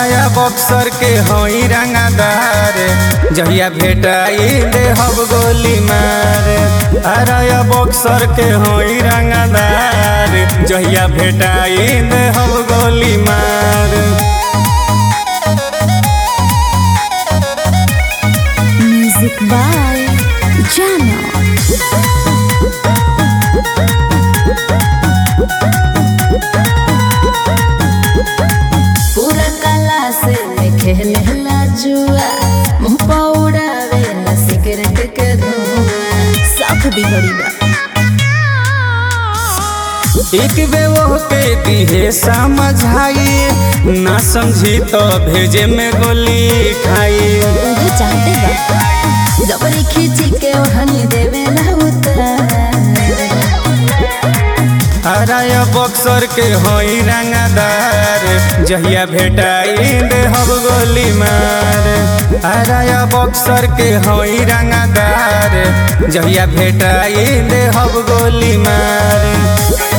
हराया बक्सर के होई रंगदार जहिया भेटाई दे हब गोली मार। हराया बक्सर के होई रंगदार जहिया भेटाई दे हब गोली मार। म्यूजिक बाय जानो। पूरा कला से खेलेला जुआ, मुंह पौड़ावेला सिगरेट के धुआं, साफ बिगड़ी बा। एक बे वो के दिहे समझाई ना समझी तो भेजे में गोली खाई। उहे चाहते बा जबरी खींची के ओढ़नी देवेला उतार। हराया बक्सर के होई रंगदार जहिया भेटाई दे हब गोली मार। हराया बक्सर के होई रंगदार जहिया भेटाई दे हब गोली मार।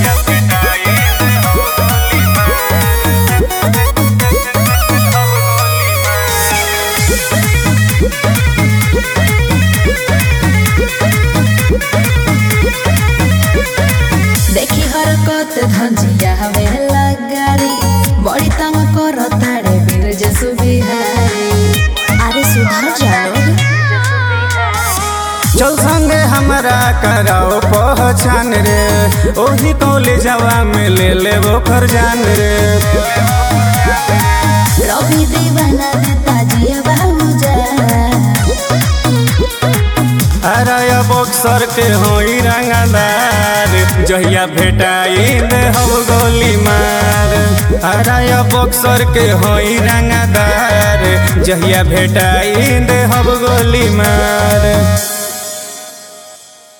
देखी हरकत धंजिया हवेला गाड़ी, बड़ी तंग करो ताड़े बीर जसु बिहारी। अरे सुधार जाओ। चल संगे हमरा कराओ पहचान रे, ओही कॉलेजवा में ले लेबो कर जान रे। रवि दीवाना देता जिया बाबूजा। हराया बक्सर के होई रंगदार जहिया भेटाई दे हब गोली मार। हराया बक्सर के होई रंगदार जहिया भेटाई दे हब गोली मार।